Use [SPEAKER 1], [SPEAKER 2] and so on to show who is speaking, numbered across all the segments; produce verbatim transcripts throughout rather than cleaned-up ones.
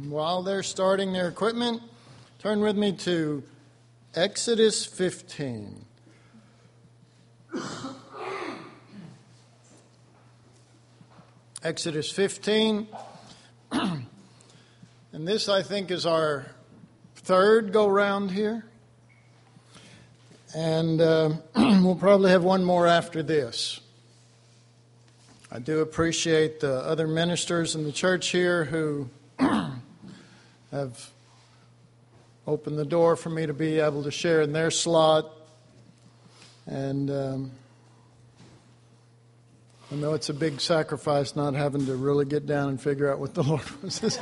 [SPEAKER 1] while they're starting their equipment, turn with me to Exodus fifteen. Exodus fifteen. And this, I think, is our third go-round here. And uh, we'll probably have one more after this. I do appreciate the other ministers in the church here who have opened the door for me to be able to share in their slot. And um, I know it's a big sacrifice not having to really get down and figure out what the Lord was.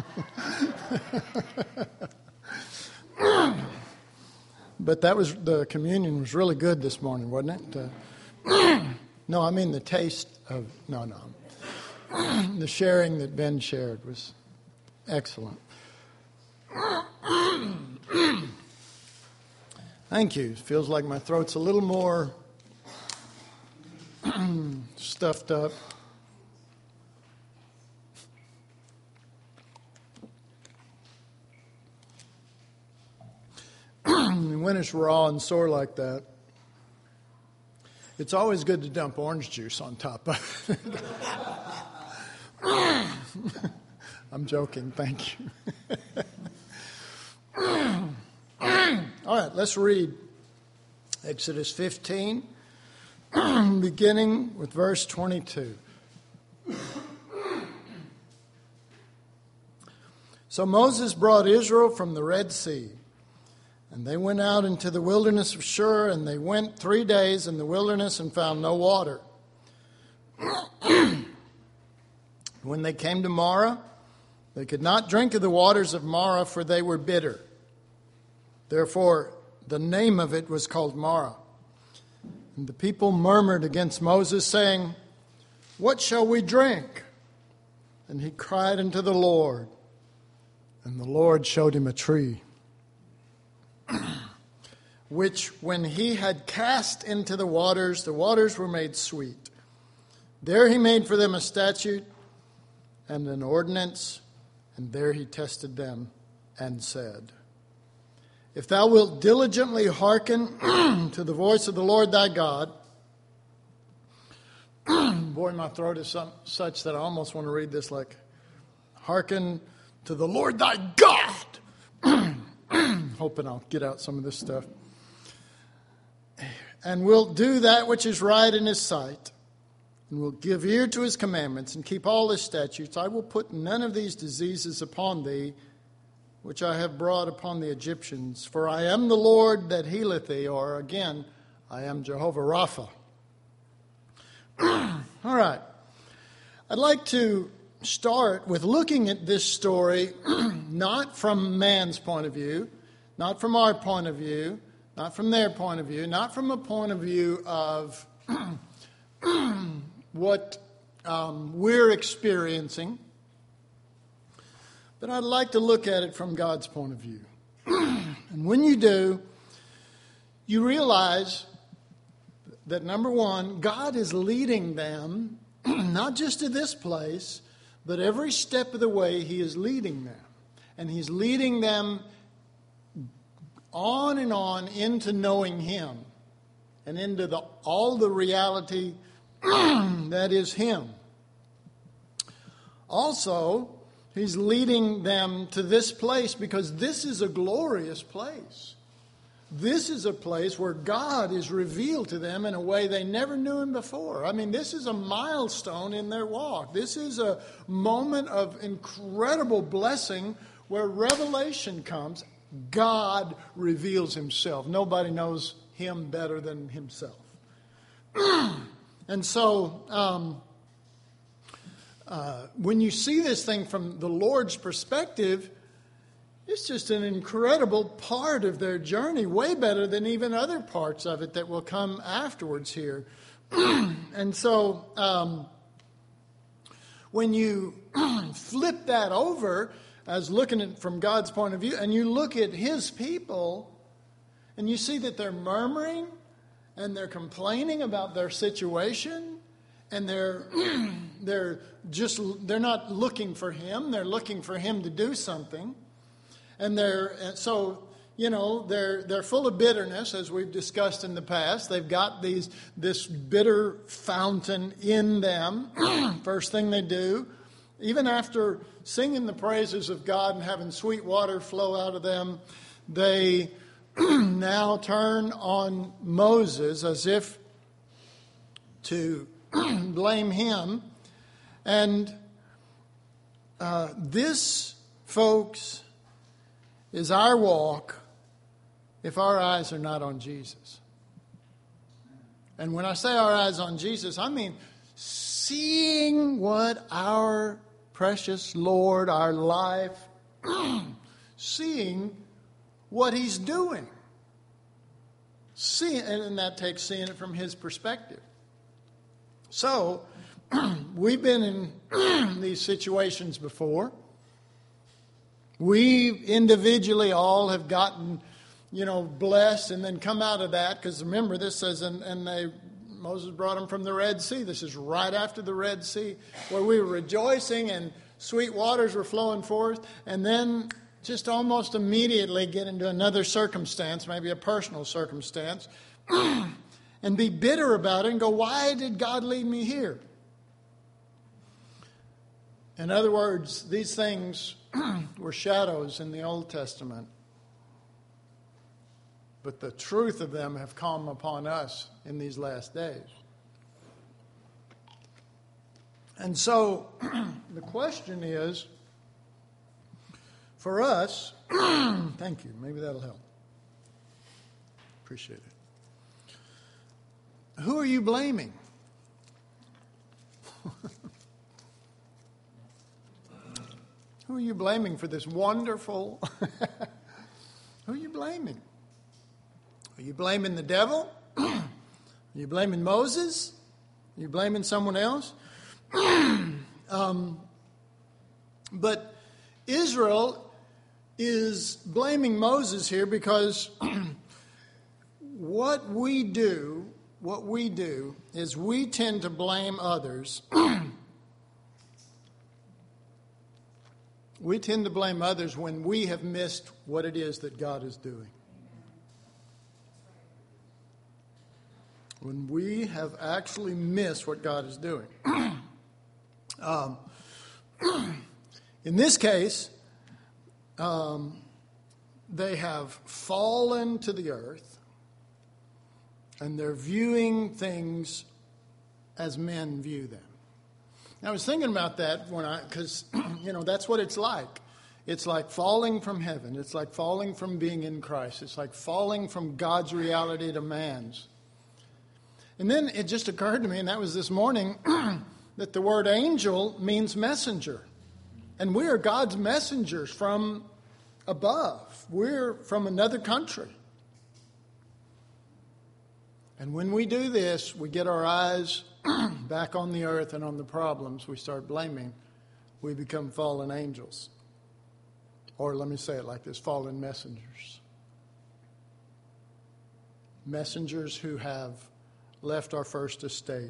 [SPEAKER 1] But that was, the communion was really good this morning, wasn't it? Uh, no, I mean the taste of, no, no. The sharing that Ben shared was excellent. Thank you. It feels like my throat's a little more stuffed up. When it's raw and sore like that, it's always good to dump orange juice on top of it. I'm joking. Thank you. All right, let's read Exodus fifteen, beginning with verse twenty-two. So Moses brought Israel from the Red Sea, and they went out into the wilderness of Shur, and they went three days in the wilderness and found no water. When they came to Marah, they could not drink of the waters of Marah, for they were bitter. Therefore, the name of it was called Marah. And the people murmured against Moses, saying, "What shall we drink?" And he cried unto the Lord, and the Lord showed him a tree, which when he had cast into the waters, the waters were made sweet. There he made for them a statute and an ordinance, and there he tested them and said, "If thou wilt diligently hearken to the voice of the Lord thy God," boy, my throat is some, such that I almost want to read this like, "Hearken to the Lord thy God," hoping I'll get out some of this stuff, "and wilt do that which is right in his sight, and will give ear to his commandments, and keep all his statutes, I will put none of these diseases upon thee, which I have brought upon the Egyptians. For I am the Lord that healeth thee," or again, I am Jehovah Rapha. All right. I'd like to start with looking at this story not from man's point of view, not from our point of view, not from their point of view, not from a point of view of what um, we're experiencing, but I'd like to look at it from God's point of view. And when you do, you realize that, number one, God is leading them, not just to this place, but every step of the way he is leading them. And he's leading them on and on into knowing him and into the, all the reality that is him. Also, he's leading them to this place because this is a glorious place. This is a place where God is revealed to them in a way they never knew him before. I mean, this is a milestone in their walk. This is a moment of incredible blessing where revelation comes. God reveals himself. Nobody knows him better than himself. And so, um, uh, when you see this thing from the Lord's perspective, it's just an incredible part of their journey, way better than even other parts of it that will come afterwards here. And so, um, when you flip that over as looking at it from God's point of view, and you look at his people, and you see that they're murmuring, and they're complaining about their situation, and they're they're just they're not looking for him. They're looking for him to do something, and they're so you know they're they're full of bitterness, as we've discussed in the past. They've got these this bitter fountain in them. First thing they do, even after singing the praises of God and having sweet water flow out of them, they now turn on Moses as if to blame him. And uh, this, folks, is our walk if our eyes are not on Jesus. And when I say our eyes on Jesus, I mean seeing what our precious Lord, our life, seeing what he's doing. See, and that takes seeing it from his perspective. So, we've been in these situations before. We individually all have gotten, you know, blessed and then come out of that. Because remember, this says, and, and they Moses brought them from the Red Sea. This is right after the Red Sea, where we were rejoicing and sweet waters were flowing forth. And then just almost immediately get into another circumstance, maybe a personal circumstance, and be bitter about it and go, why did God lead me here? In other words, these things were shadows in the Old Testament, but the truth of them have come upon us in these last days. And so the question is, for us, thank you, maybe that'll help. Appreciate it. Who are you blaming? Who are you blaming for this wonderful? Who are you blaming? Are you blaming the devil? Are you blaming Moses? Are you blaming someone else? um, but Israel is blaming Moses here because what we do, what we do is we tend to blame others. We tend to blame others when we have missed what it is that God is doing. When we have actually missed what God is doing. um, in this case, um, they have fallen to the earth, and they're viewing things as men view them. I was thinking about that when I, because, you know, that's what it's like. It's like falling from heaven. It's like falling from being in Christ. It's like falling from God's reality to man's. And then it just occurred to me, and that was this morning, that the word angel means messenger. And we are God's messengers from above. We're from another country. And when we do this, we get our eyes back on the earth and on the problems. We start blaming. We become fallen angels. Or let me say it like this, fallen messengers. Messengers who have left our first estate.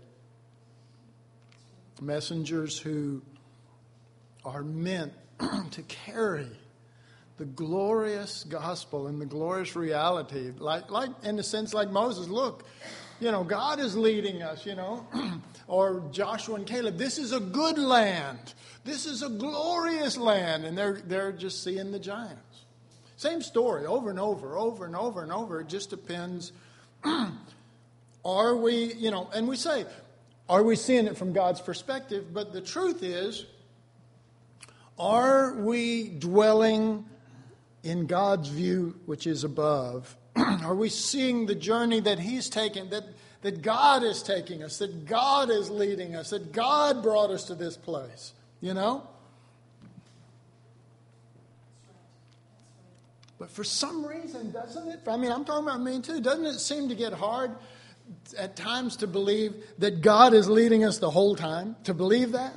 [SPEAKER 1] Messengers who are meant to carry the glorious gospel and the glorious reality. Like, like in a sense, like Moses, look, you know, God is leading us, you know. Or Joshua and Caleb, this is a good land. This is a glorious land. And they're they're just seeing the giants. Same story over and over, over and over and over. It just depends. Are we, you know, and we say, are we seeing it from God's perspective? But the truth is, are we dwelling in God's view, which is above? Are we seeing the journey that He's taken, that, that God is taking us, that God is leading us, that God brought us to this place? You know? But for some reason, doesn't it? I mean, I'm talking about me too. Doesn't it seem to get hard at times to believe that God is leading us the whole time? To believe that?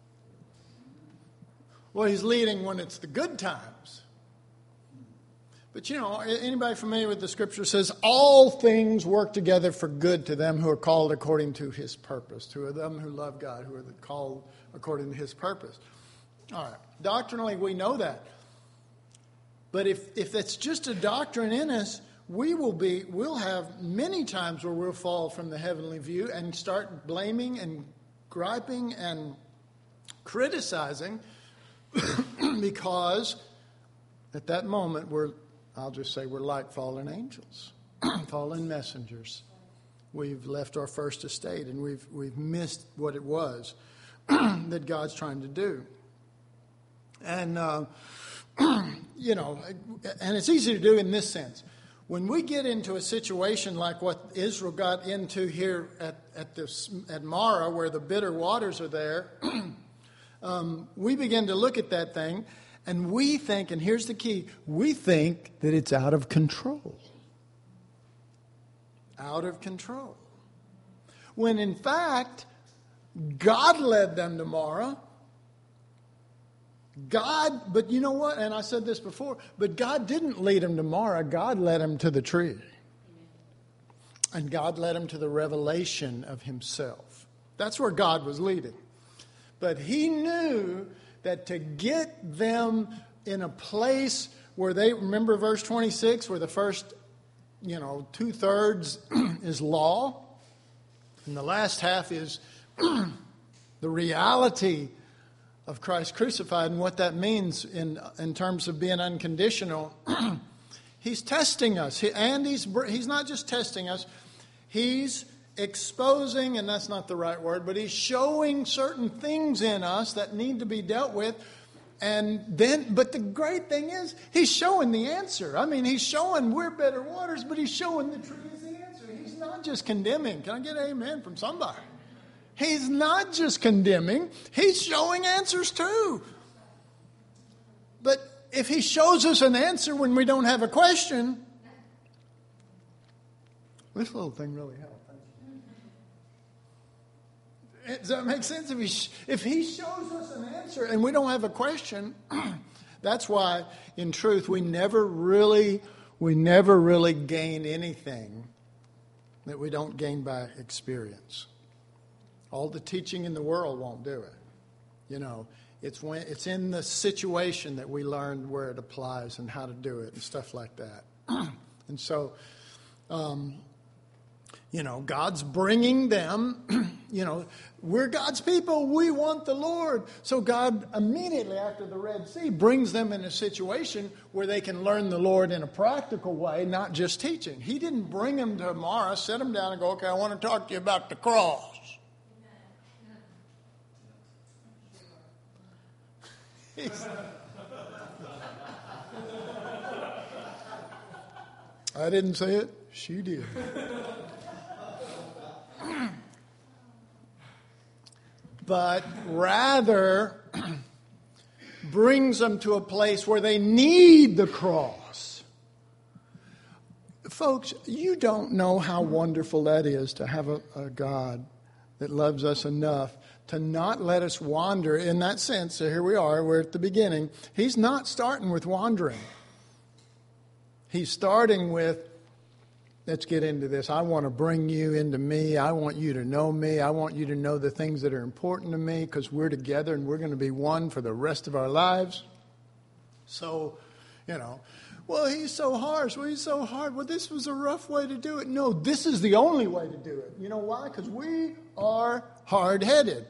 [SPEAKER 1] Well, He's leading when it's the good times. But you know, anybody familiar with the scripture says, all things work together for good to them who are called according to his purpose, to them who love God, who are called according to his purpose. All right. Doctrinally, we know that. But if, if that's just a doctrine in us, we will be, we'll have many times where we'll fall from the heavenly view and start blaming and griping and criticizing because at that moment we're, I'll just say we're like fallen angels, fallen messengers. We've left our first estate and we've we've missed what it was that God's trying to do. And, uh, you know, and it's easy to do in this sense. When we get into a situation like what Israel got into here at at, this, at Marah, where the bitter waters are there, um, we begin to look at that thing, and we think, and here's the key, we think that it's out of control. Out of control. When in fact, God led them to Marah. God, but you know what? And I said this before, but God didn't lead him to Marah. God led him to the tree. And God led him to the revelation of himself. That's where God was leading. But he knew that to get them in a place where they, remember verse twenty-six, where the first, you know, two-thirds is law, and the last half is the reality of Christ crucified and what that means in in terms of being unconditional. He's testing us. He, and he's he's not just testing us. He's exposing, and that's not the right word, but he's showing certain things in us that need to be dealt with. And then, but the great thing is, he's showing the answer. I mean, he's showing we're better waters, but he's showing the tree is the answer. He's not just condemning. Can I get an amen from somebody? He's not just condemning. He's showing answers too. But if he shows us an answer when we don't have a question, this little thing really helps. Does that make sense? If he, if he shows us an answer and we don't have a question, that's why, in truth, we never really, we never really gain anything that we don't gain by experience. All the teaching in the world won't do it. You know, it's when it's in the situation that we learn where it applies and how to do it and stuff like that. And so, um, you know, God's bringing them, you know, we're God's people. We want the Lord. So God immediately after the Red Sea brings them in a situation where they can learn the Lord in a practical way, not just teaching. He didn't bring them to Marah, set them down and go, okay, I want to talk to you about the cross. I didn't say it. She did. But rather brings them to a place where they need the cross. Folks, you don't know how wonderful that is to have a, a God that loves us enough to not let us wander in that sense. So here we are, we're at the beginning. He's not starting with wandering. He's starting with, let's get into this. I want to bring you into me. I want you to know me. I want you to know the things that are important to me because we're together and we're going to be one for the rest of our lives. So, you know, well, he's so harsh. Well, he's so hard. Well, this was a rough way to do it. No, this is the only way to do it. You know why? Because we are hard-headed.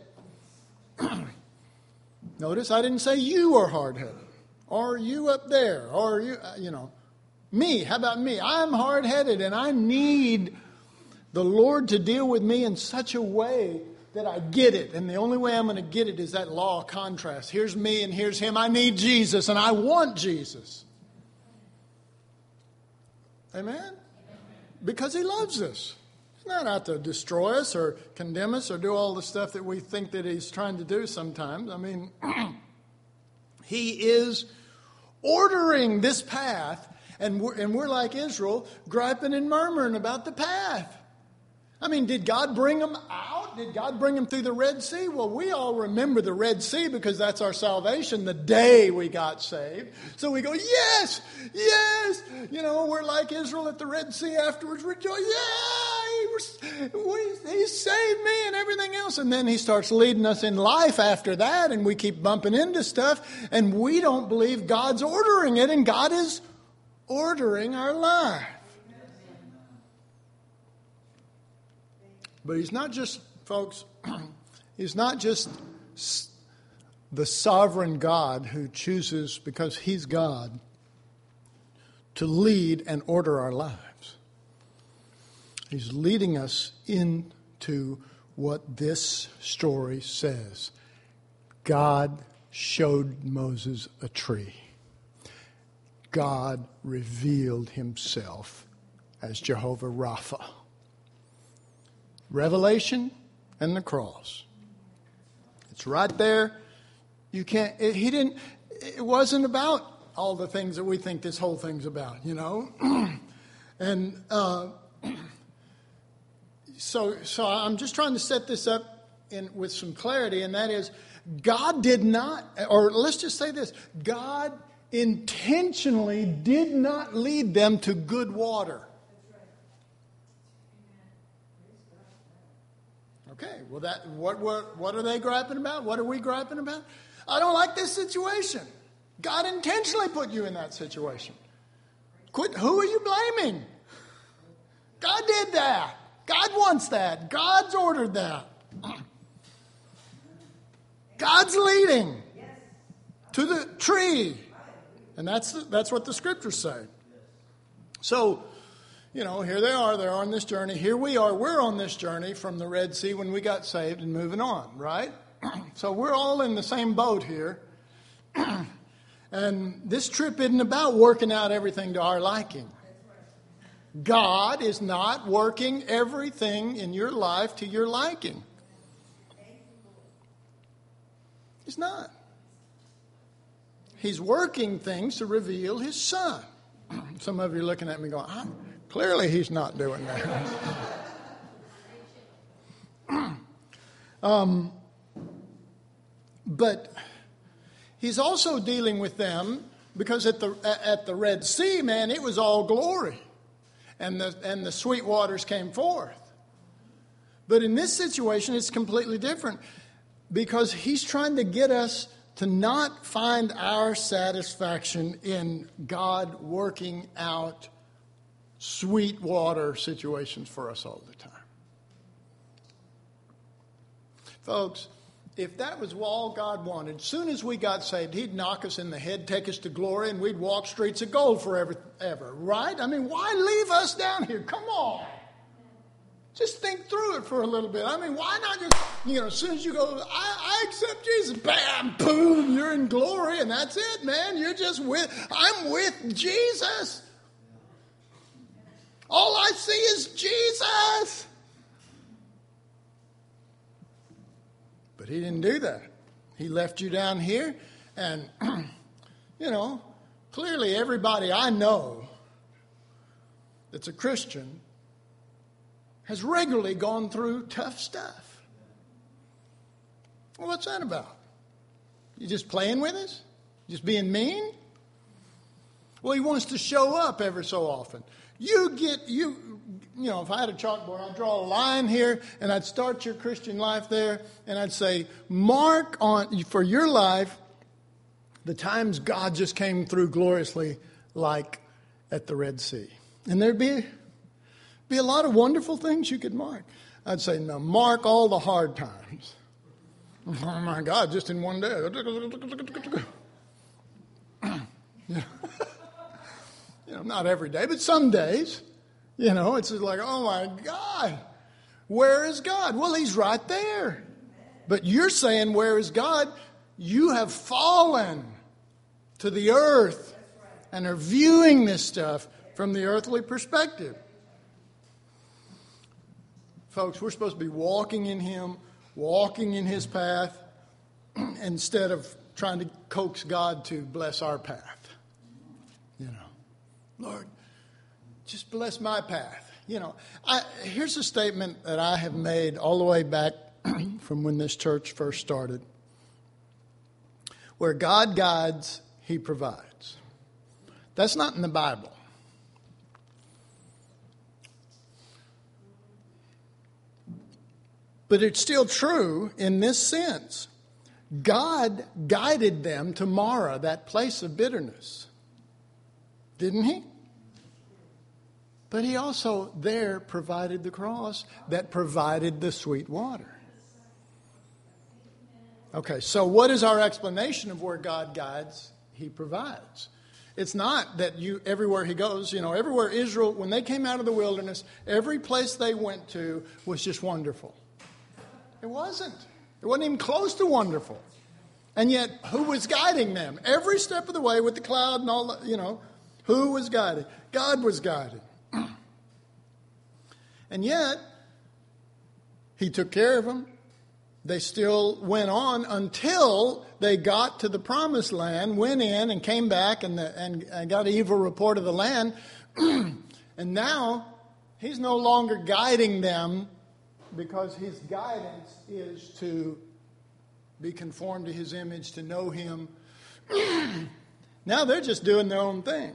[SPEAKER 1] Notice I didn't say you are hard-headed. Or you up there. Or you, you know. Me, how about me? I'm hard-headed and I need the Lord to deal with me in such a way that I get it. And the only way I'm going to get it is that law of contrast. Here's me and here's him. I need Jesus and I want Jesus. Amen? Because he loves us. He's not out to destroy us or condemn us or do all the stuff that we think that he's trying to do sometimes. I mean, he is ordering this path. And we're, and we're like Israel, griping and murmuring about the path. I mean, did God bring them out? Did God bring them through the Red Sea? Well, we all remember the Red Sea because that's our salvation, the day we got saved. So we go, yes, yes. You know, we're like Israel at the Red Sea afterwards. Rejoice. Yeah, he, was, we, he saved me and everything else. And then he starts leading us in life after that, and we keep bumping into stuff, and we don't believe God's ordering it, and God is ordering our life. But he's not just, folks, he's not just the sovereign God who chooses, because he's God, to lead and order our lives. He's leading us into what this story says. God showed Moses a tree. God revealed himself as Jehovah Rapha. Revelation and the cross. It's right there. You can't, it, he didn't, it wasn't about all the things that we think this whole thing's about, you know. and uh, so, so I'm just trying to set this up in with some clarity, and that is, God did not, or let's just say this, God intentionally did not lead them to good water. Okay, well, that what, what what are they griping about? What are we griping about? I don't like this situation. God intentionally put you in that situation. Quit. Who are you blaming? God did that. God wants that. God's ordered that. God's leading to the tree, and that's that's what the scriptures say. So, you know, here they are. They're on this journey. Here we are. We're on this journey from the Red Sea when we got saved and moving on, right? So we're all in the same boat here. And this trip isn't about working out everything to our liking. God is not working everything in your life to your liking. He's not. He's working things to reveal his Son. Some of you are looking at me going, huh? Clearly he's not doing that. um, but he's also dealing with them because at the at the Red Sea, man, it was all glory. And the and the sweet waters came forth. But in this situation, it's completely different because he's trying to get us to not find our satisfaction in God working out sweet water situations for us all the time. Folks, if that was all God wanted, as soon as we got saved, he'd knock us in the head, take us to glory, and we'd walk streets of gold forever, ever, right? I mean, why leave us down here? Come on. Just think through it for a little bit. I mean, why not just, you know, as soon as you go, I, I accept Jesus, bam, boom, you're in glory, and that's it, man. You're just with, I'm with Jesus. All I see is Jesus. But he didn't do that. He left you down here, and, you know, clearly everybody I know that's a Christian has regularly gone through tough stuff. Well, what's that about? You just playing with us? Just being mean? Well, he wants to show up every so often. You get, you, you know, if I had a chalkboard, I'd draw a line here, and I'd start your Christian life there, and I'd say, mark on, for your life, the times God just came through gloriously, like at the Red Sea. And there'd be, be a lot of wonderful things you could mark. I'd say, now mark all the hard times. Oh my God, just in one day. You know, you know, not every day, but some days. You know, it's like, oh my God, where is God? Well, he's right there. But you're saying, where is God? You have fallen to the earth and are viewing this stuff from the earthly perspective. Folks, we're supposed to be walking in him, walking in his path, instead of trying to coax God to bless our path. You know, Lord, just bless my path. you know, I, here's a statement that I have made all the way back from when this church first started. Where God guides, He provides. That's not in the Bible. But it's still true in this sense. God guided them to Marah, that place of bitterness. Didn't He? But He also there provided the cross that provided the sweet water. Okay, so what is our explanation of where God guides, He provides? It's not that you everywhere He goes, you know, everywhere Israel, when they came out of the wilderness, every place they went to was just wonderful. It wasn't. It wasn't even close to wonderful. And yet, who was guiding them? Every step of the way with the cloud and all that, you know, who was guiding? God was guiding. And yet, He took care of them. They still went on until they got to the promised land, went in and came back and, the, and, and got an evil report of the land. And now He's no longer guiding them because His guidance is to be conformed to His image, to know Him. Now they're just doing their own thing.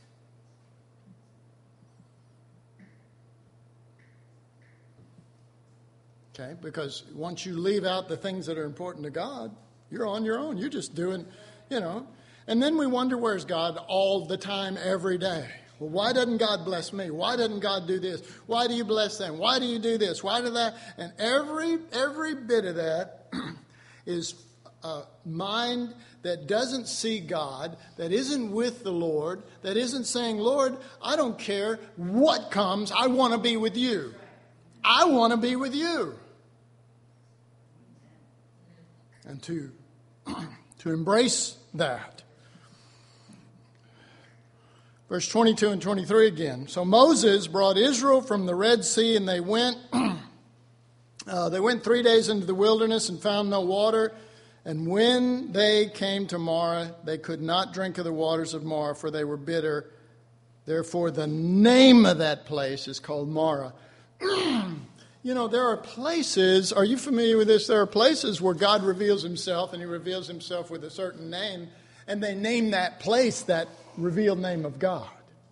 [SPEAKER 1] Okay, because once you leave out the things that are important to God, you're on your own. You're just doing, you know. And then we wonder, where's God all the time, every day? Well, why doesn't God bless me? Why doesn't God do this? Why do you bless them? Why do you do this? Why do that? And every every bit of that is a mind that doesn't see God, that isn't with the Lord, that isn't saying, Lord, I don't care what comes. I want to be with you. I want to be with you. And to, to embrace that. Verse twenty-two and twenty-three again. So Moses brought Israel from the Red Sea, and they went uh, they went three days into the wilderness and found no water. And when they came to Marah, they could not drink of the waters of Marah, for they were bitter. Therefore, the name of that place is called Marah. You know, there are places, are you familiar with this? There are places where God reveals Himself, and He reveals Himself with a certain name, and they name that place that revealed name of God.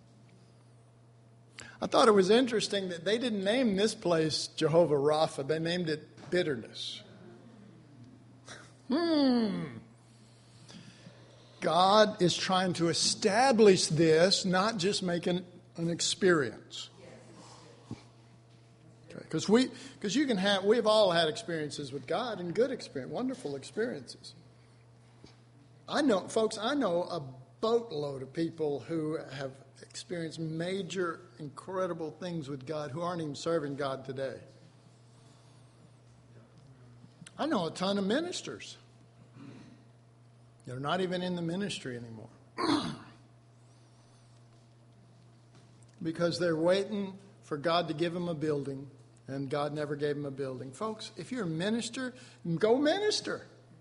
[SPEAKER 1] I thought it was interesting that they didn't name this place Jehovah Rapha. They named it bitterness. Hmm. God is trying to establish this, not just make an, an experience. Because we, because you can have, we've all had experiences with God, and good experience, wonderful experiences. I know, folks, I know a boatload of people who have experienced major, incredible things with God who aren't even serving God today. I know a ton of ministers. They're not even in the ministry anymore. Because they're waiting for God to give them a building, and God never gave them a building. Folks, if you're a minister, go minister.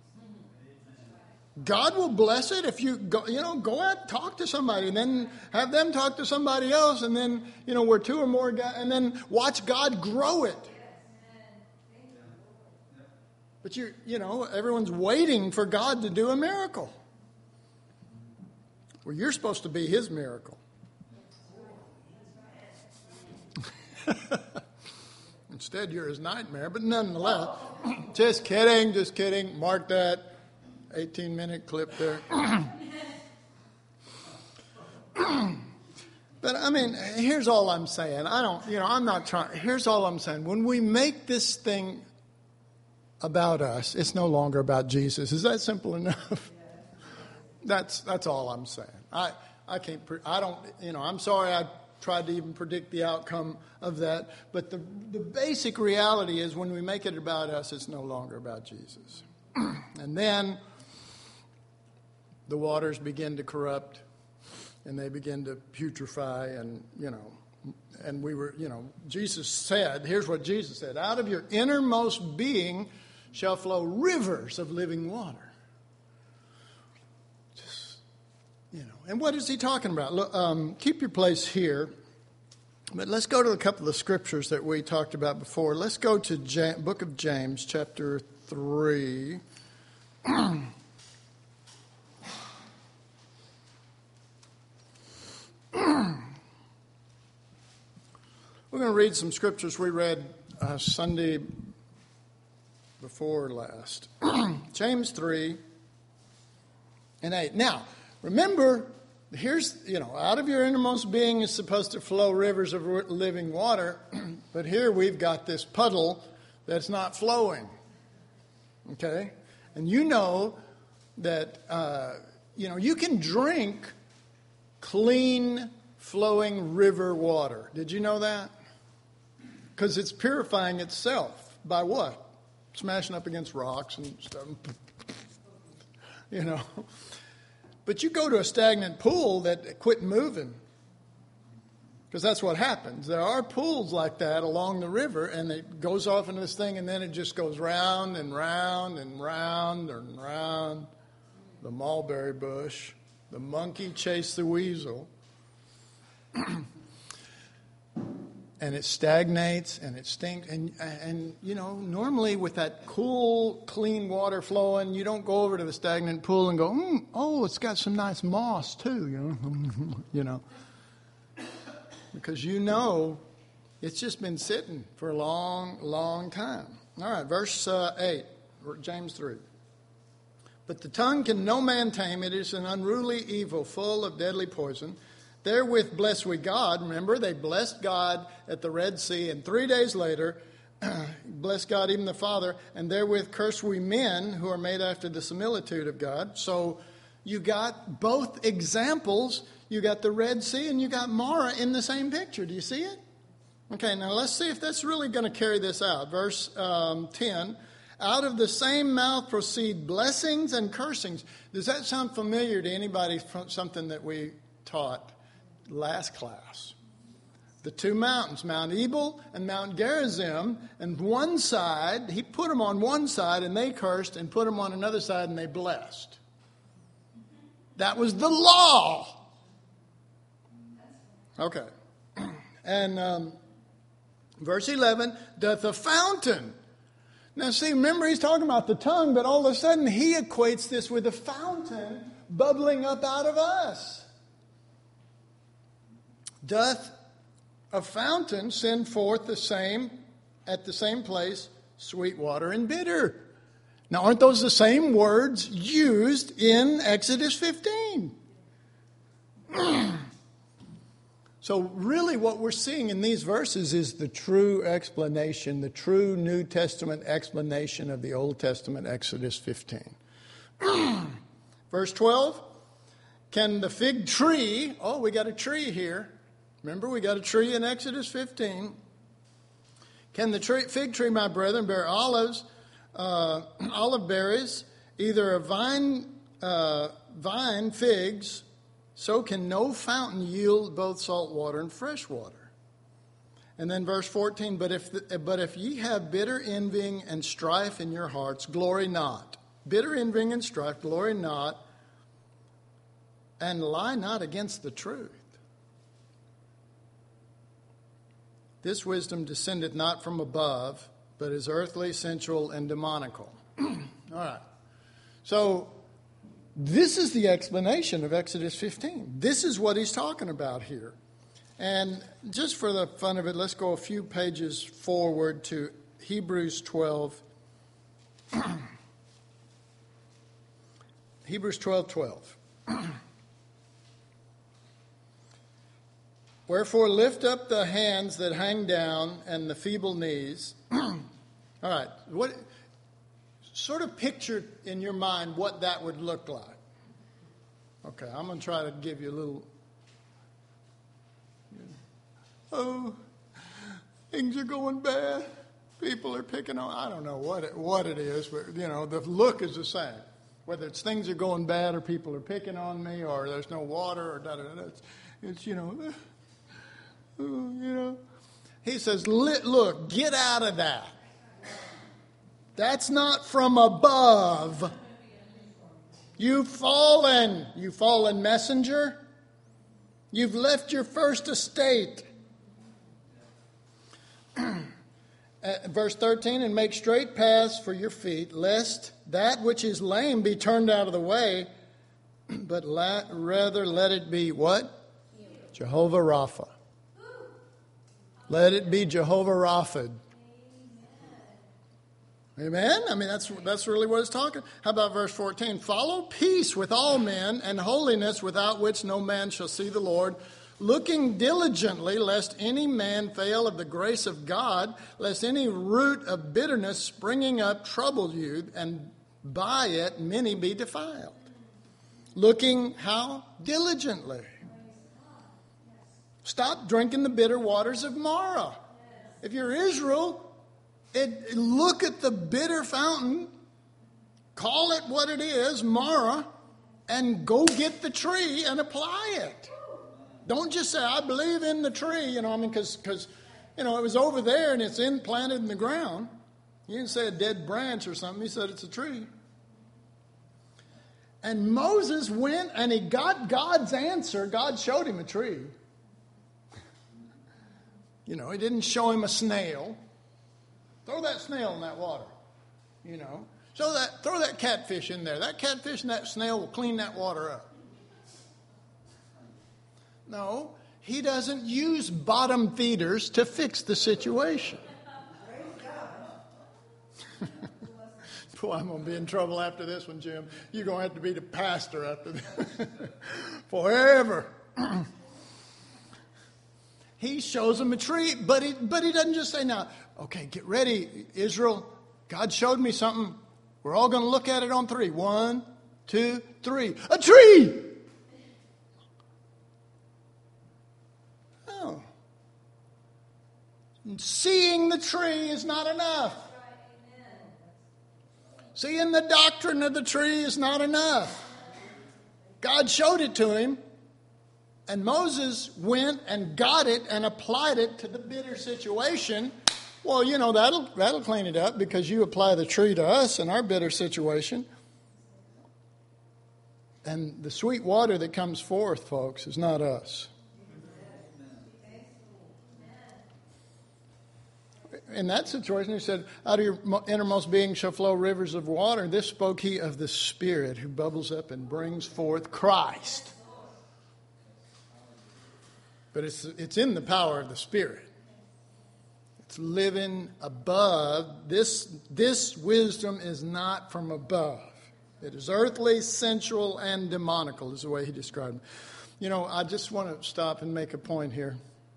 [SPEAKER 1] God will bless it if you go, you know, go out, talk to somebody, and then have them talk to somebody else, and then, you know, where two or more guys, and then watch God grow it. But you, you know, everyone's waiting for God to do a miracle. Well, you're supposed to be His miracle. Instead, you're His nightmare, but nonetheless, just kidding, just kidding. Mark that eighteen-minute clip there. But, I mean, here's all I'm saying. I don't, you know, I'm not trying. Here's all I'm saying. When we make this thing about us, it's no longer about Jesus. Is that simple enough? That's that's all I'm saying. I I can't. I don't. You know. I'm sorry. I tried to even predict the outcome of that. But the the basic reality is, when we make it about us, it's no longer about Jesus. And then the waters begin to corrupt, and they begin to putrefy, and you know. And we were, you know, Jesus said. Here's what Jesus said: "Out of your innermost being shall flow rivers of living water." Just, you know, and what is he talking about? Look, um, keep your place here. But let's go to a couple of scriptures that we talked about before. Let's go to James, book of James, chapter three. We're going to read some scriptures we read uh, Sunday before last. James three and eight. Now, remember, here's, you know, out of your innermost being is supposed to flow rivers of living water, but here we've got this puddle that's not flowing. Okay? And you know that, uh, you know, you can drink clean flowing river water. Did you know that? Because it's purifying itself. By what? Smashing up against rocks and stuff. You know. But you go to a stagnant pool that quit moving. Because that's what happens. There are pools like that along the river, and it goes off into this thing, and then it just goes round and round and round and round. The mulberry bush. The monkey chased the weasel. And it stagnates and it stinks. And, and, you know, normally with that cool, clean water flowing, you don't go over to the stagnant pool and go, mm, oh, it's got some nice moss too, you know. you know. Because you know it's just been sitting for a long, long time. All right, verse uh, eight, James three. But the tongue can no man tame. It is an unruly evil, full of deadly poison. Therewith bless we God. Remember, they blessed God at the Red Sea, and three days later, bless God, even the Father, and therewith curse we men who are made after the similitude of God. So you got both examples. You got the Red Sea and you got Mara in the same picture. Do you see it? Okay, now let's see if that's really going to carry this out. Verse um, ten, out of the same mouth proceed blessings and cursings. Does that sound familiar to anybody from something that we taught last class? The two mountains, Mount Ebal and Mount Gerizim, and one side, he put them on one side and they cursed, and put them on another side and they blessed. That was the law. Okay. And um, verse eleven, doth a fountain. Now see, remember he's talking about the tongue, but all of a sudden he equates this with a fountain bubbling up out of us. Doth a fountain send forth the same, at the same place, sweet water and bitter? Now, aren't those the same words used in Exodus fifteen? So really what we're seeing in these verses is the true explanation, the true New Testament explanation of the Old Testament Exodus fifteen. Verse twelve, can the fig tree, oh, we got a tree here. Remember, we got a tree in Exodus fifteen. Can the tree, fig tree, my brethren, bear olives, uh, olive berries, either a vine, uh, vine figs? So can no fountain yield both salt water and fresh water. And then verse fourteen, but if the, but if ye have bitter envying and strife in your hearts, glory not. Bitter envying and strife, glory not, and lie not against the truth. This wisdom descendeth not from above, but is earthly, sensual, and demonical. All right. So this is the explanation of Exodus fifteen. This is what he's talking about here. And just for the fun of it, let's go a few pages forward to Hebrews twelve. Hebrews twelve twelve. Wherefore lift up the hands that hang down and the feeble knees. All right. What sort of picture in your mind what that would look like? Okay, I'm going to try to give you a little. Oh, things are going bad. People are picking on. I don't know what it, what it is, but you know the look is the same. Whether it's things are going bad or people are picking on me or there's no water or da da da. It's, it's you know, uh, you know. He says, "Look, get out of that. That's not from above. You've fallen, you fallen messenger. You've left your first estate. verse thirteen, and make straight paths for your feet, lest that which is lame be turned out of the way, but la- rather let it be what? Jehovah Rapha. Let it be Jehovah Rapha. Amen? I mean, that's that's really what it's talking. How about verse fourteen? Follow peace with all men and holiness, without which no man shall see the Lord, looking diligently lest any man fail of the grace of God, lest any root of bitterness springing up trouble you, and by it many be defiled. Looking how? Diligently. Stop drinking the bitter waters of Marah. If you're Israel, it, look at the bitter fountain, call it what it is, Marah, and go get the tree and apply it. Don't just say, I believe in the tree, you know, I mean, because, because, you know, it was over there and it's in, planted in the ground. You didn't say a dead branch or something. He said it's a tree. And Moses went and he got God's answer. God showed him a tree. You know, he didn't show him a snail. Throw that snail in that water, you know. So that, throw that catfish in there. That catfish and that snail will clean that water up. No, he doesn't use bottom feeders to fix the situation. Boy, I'm going to be in trouble after this one, Jim. You're going to have to be the pastor after this. Forever. He shows them a tree, but he, but he doesn't just say, now, okay, get ready, Israel. God showed me something. We're all going to look at it on three. One, two, three. A tree! Oh. Seeing the tree is not enough. Seeing the doctrine of the tree is not enough. God showed it to him. And Moses went and got it and applied it to the bitter situation. Well, you know, that'll that'll clean it up because you apply the tree to us in our bitter situation. And the sweet water that comes forth, folks, is not us. In that situation, he said, out of your innermost being shall flow rivers of water. This spoke he of the Spirit who bubbles up and brings forth Christ. But it's it's in the power of the Spirit. It's living above. This, this wisdom is not from above. It is earthly, sensual, and demonical, is the way he described it. You know, I just want to stop and make a point here.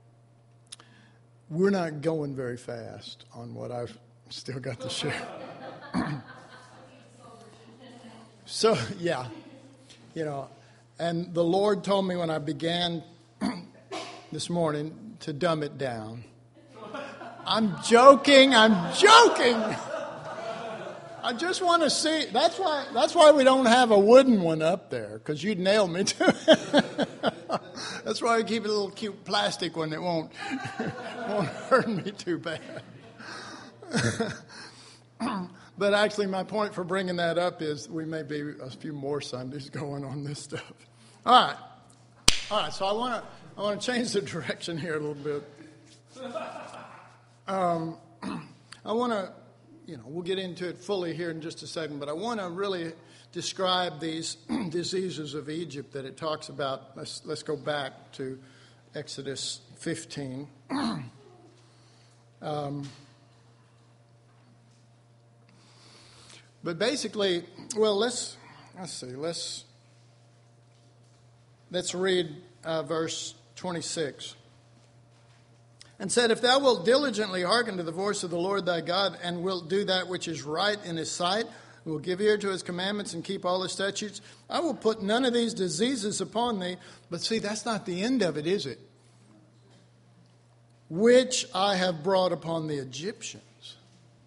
[SPEAKER 1] We're not going very fast on what I've still got to share. So, yeah. You know, and the Lord told me when I began this morning to dumb it down. I'm joking. I'm joking. I just want to see. That's why. That's why we don't have a wooden one up there, because you'd nail me to it. That's why I keep a little cute plastic one that won't won't hurt me too bad. But actually, my point for bringing that up is we may be a few more Sundays going on this stuff. All right. All right. So I want to. I want to change the direction here a little bit. Um, I want to, you know, we'll get into it fully here in just a second, but I want to really describe these diseases of Egypt that it talks about. Let's let's go back to Exodus fifteen. um, but basically, well, let's let's see, let's let's read uh, verse twenty-six. And said, if thou wilt diligently hearken to the voice of the Lord thy God, and wilt do that which is right in his sight, will give ear to his commandments and keep all his statutes, I will put none of these diseases upon thee. But see, that's not the end of it, is it? Which I have brought upon the Egyptians.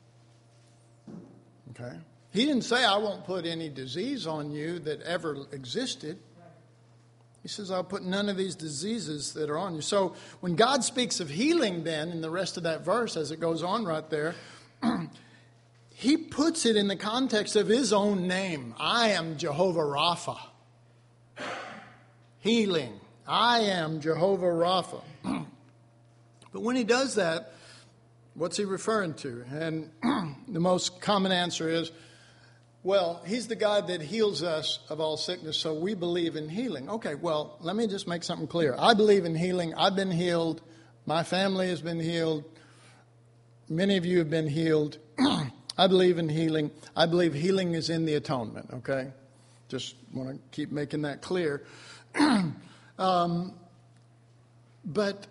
[SPEAKER 1] Okay? He didn't say, I won't put any disease on you that ever existed. He says, I'll put none of these diseases that are on you. So when God speaks of healing then, in the rest of that verse, as it goes on right there, he puts it in the context of his own name. I am Jehovah Rapha. Healing. I am Jehovah Rapha. But when he does that, what's he referring to? And the most common answer is, well, he's the God that heals us of all sickness, so we believe in healing. Okay, well, let me just make something clear. I believe in healing. I've been healed. My family has been healed. Many of you have been healed. I believe in healing. I believe healing is in the atonement, okay? Just want to keep making that clear. um, but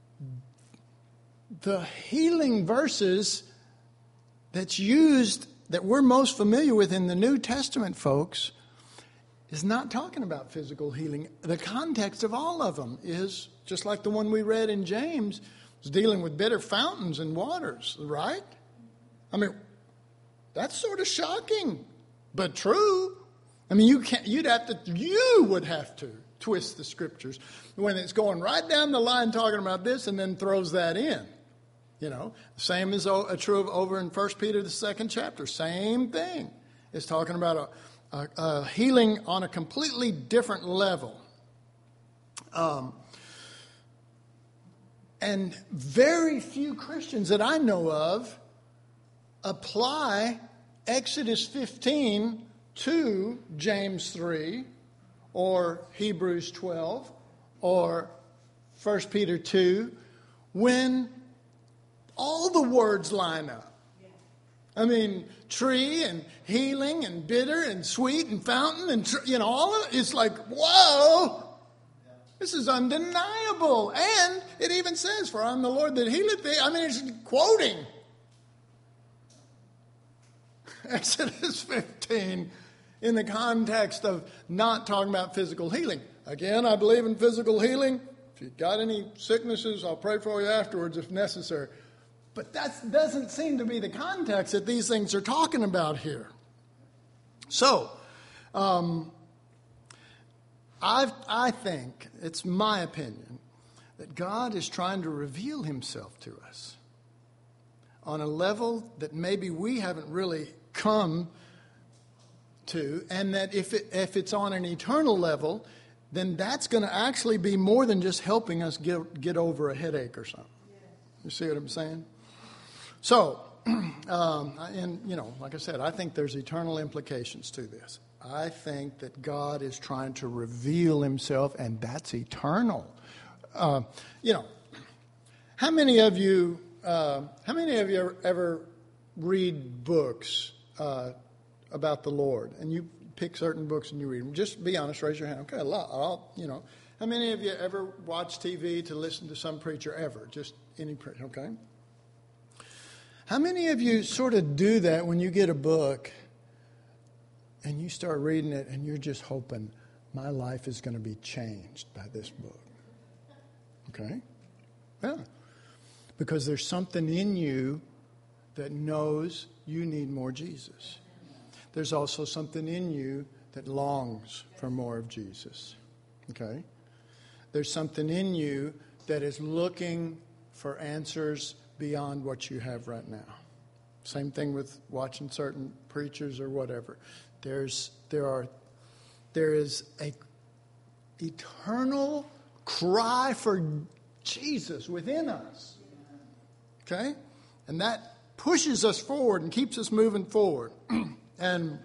[SPEAKER 1] the healing verses that's used, that we're most familiar with in the New Testament, folks, is not talking about physical healing. The context of all of them is, just like the one we read in James, is dealing with bitter fountains and waters, right? I mean, that's sort of shocking, but true. I mean, you can't, you'd have to, you would have to twist the scriptures when it's going right down the line talking about this and then throws that in. You know, same is true of over in First Peter, the second chapter. Same thing. It's talking about a, a, a healing on a completely different level. Um, and very few Christians that I know of apply Exodus fifteen to James three or Hebrews twelve or First Peter two when all the words line up. I mean, tree and healing and bitter and sweet and fountain and, tr- you know, all of it. It's like, whoa, this is undeniable. And it even says, for I'm the Lord that healeth thee. I mean, it's quoting Exodus fifteen in the context of not talking about physical healing. Again, I believe in physical healing. If you've got any sicknesses, I'll pray for you afterwards if necessary. But that doesn't seem to be the context that these things are talking about here. So, um, I've, I think, it's my opinion, that God is trying to reveal himself to us on a level that maybe we haven't really come to, and that if it, if it's on an eternal level, then that's going to actually be more than just helping us get, get over a headache or something. You see what I'm saying? So, um, and, you know, like I said, I think there's eternal implications to this. I think that God is trying to reveal himself, and that's eternal. Uh, you know, how many of you, uh, how many of you ever, ever read books uh, about the Lord? And you pick certain books and you read them. Just be honest, raise your hand. Okay, a lot. I'll, you know, how many of you ever watch T V to listen to some preacher ever? Just any preacher, okay? How many of you sort of do that when you get a book and you start reading it and you're just hoping my life is going to be changed by this book? Okay? Yeah. Because there's something in you that knows you need more Jesus. There's also something in you that longs for more of Jesus. Okay? There's something in you that is looking for answers beyond what you have right now. Same thing with watching certain preachers or whatever. There's there are there is a eternal cry for Jesus within us. Okay? And that pushes us forward and keeps us moving forward. And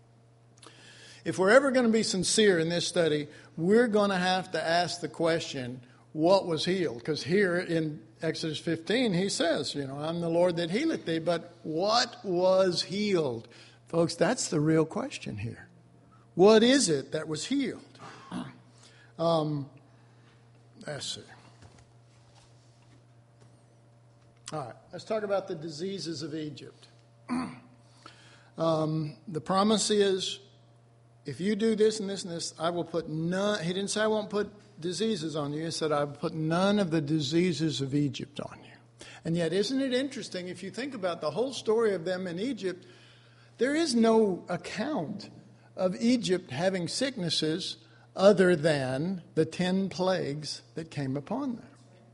[SPEAKER 1] if we're ever going to be sincere in this study, we're going to have to ask the question, what was healed? Because here in Exodus fifteen, he says, you know, I'm the Lord that healeth thee. But what was healed? Folks, that's the real question here. What is it that was healed? Um, let's see. All right, let's talk about the diseases of Egypt. um, the promise is, if you do this and this and this, I will put none. He didn't say I won't put diseases on you. He said I will put none of the diseases of Egypt on you. And yet, isn't it interesting, if you think about the whole story of them in Egypt, there is no account of Egypt having sicknesses other than the ten plagues that came upon them.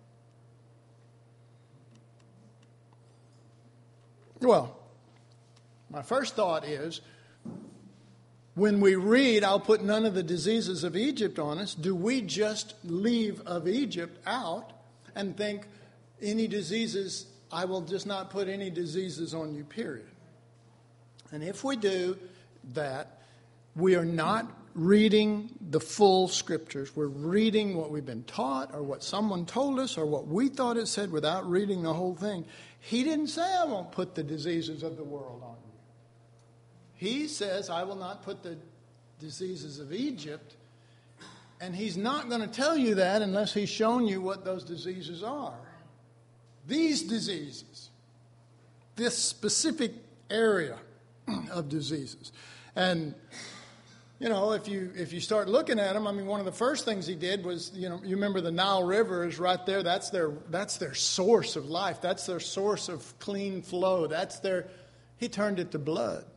[SPEAKER 1] Well, my first thought is, when we read, I'll put none of the diseases of Egypt on us, do we just leave of Egypt out and think any diseases I will just not put any diseases on you, period. And if we do that, we are not reading the full scriptures. We're reading what we've been taught or what someone told us or what we thought it said without reading the whole thing. He didn't say, I won't put the diseases of the world on you. He says, I will not put the diseases of Egypt. And he's not going to tell you that unless he's shown you what those diseases are. These diseases. This specific area of diseases. And, you know, if you if you start looking at them, I mean, one of the first things he did was, you know, you remember the Nile River is right there. That's their that's their source of life. That's their source of clean flow. That's their, he turned it to blood.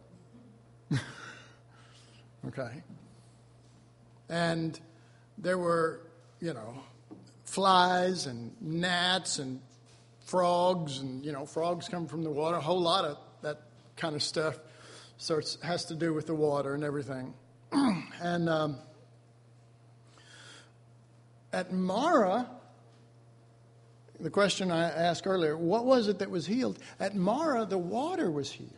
[SPEAKER 1] Okay. And there were, you know, flies and gnats and frogs, and, you know, frogs come from the water. A whole lot of that kind of stuff starts has to do with the water and everything. And um, at Mara, the question I asked earlier, what was it that was healed? At Mara, the water was healed.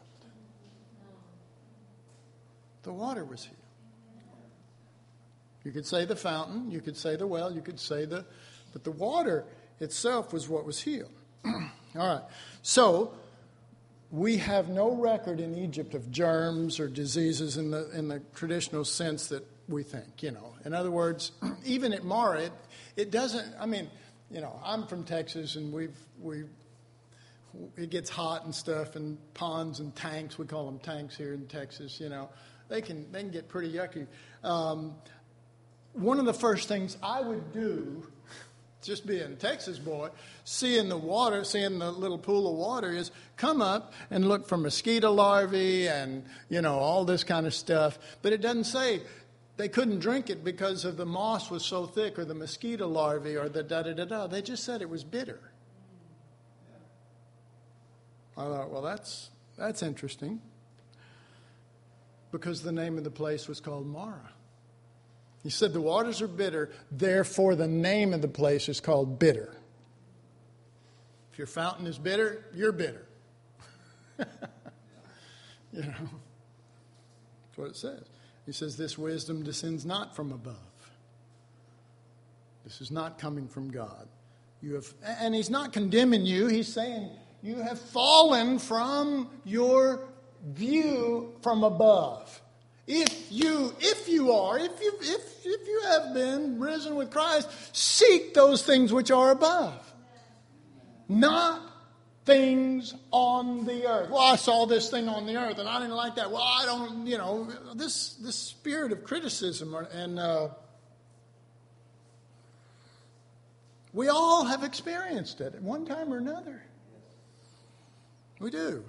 [SPEAKER 1] The water was healed. You could say the fountain, you could say the well, you could say the, but the water itself was what was healed. All right. So we have no record in Egypt of germs or diseases in the in the traditional sense that we think, you know. In other words, even at Mara, it, it doesn't, I mean, you know, I'm from Texas, and we've, we it gets hot and stuff, and ponds and tanks, we call them tanks here in Texas, you know. They can, they can get pretty yucky. Um, one of the first things I would do, just being a Texas boy, seeing the water, seeing the little pool of water, is come up and look for mosquito larvae and, you know, all this kind of stuff. But it doesn't say they couldn't drink it because of the moss was so thick, or the mosquito larvae, or the da-da-da-da. They just said it was bitter. I thought, well, that's that's interesting. Because the name of the place was called Mara. He said the waters are bitter, therefore the name of the place is called Bitter. If your fountain is bitter, you're bitter. You know, that's what it says. He says this wisdom descends not from above. This is not coming from God. You have, and he's not condemning you. He's saying you have fallen from your view from above. If you, if you are, if you, if if you have been risen with Christ, seek those things which are above, not things on the earth. Well, I saw this thing on the earth and I didn't like that. Well, I don't, you know, this this spirit of criticism, and uh, we all have experienced it at one time or another. We do.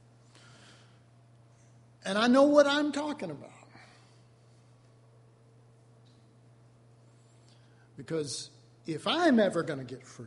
[SPEAKER 1] And I know what I'm talking about. Because if I'm ever going to get free,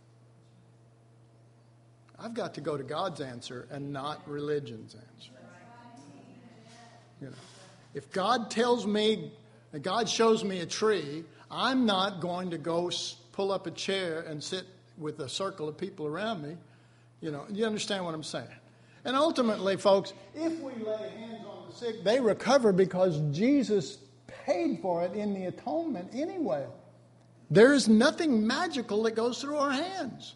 [SPEAKER 1] I've got to go to God's answer and not religion's answer. You know, if God tells me, and God shows me a tree, I'm not going to go pull up a chair and sit with a circle of people around me. You know, you understand what I'm saying? And ultimately, folks, if we lay hands on the sick, they recover because Jesus paid for it in the atonement anyway. There is nothing magical that goes through our hands.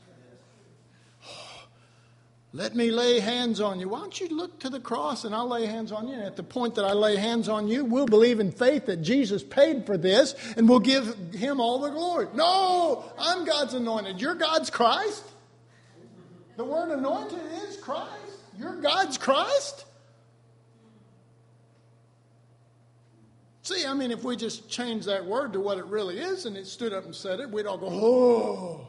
[SPEAKER 1] Let me lay hands on you. Why don't you look to the cross and I'll lay hands on you? And at the point that I lay hands on you, we'll believe in faith that Jesus paid for this and we'll give him all the glory. No, I'm God's anointed. You're God's Christ. The word anointed is Christ. You're God's Christ? See, I mean, if we just change that word to what it really is and it stood up and said it, we'd all go, oh.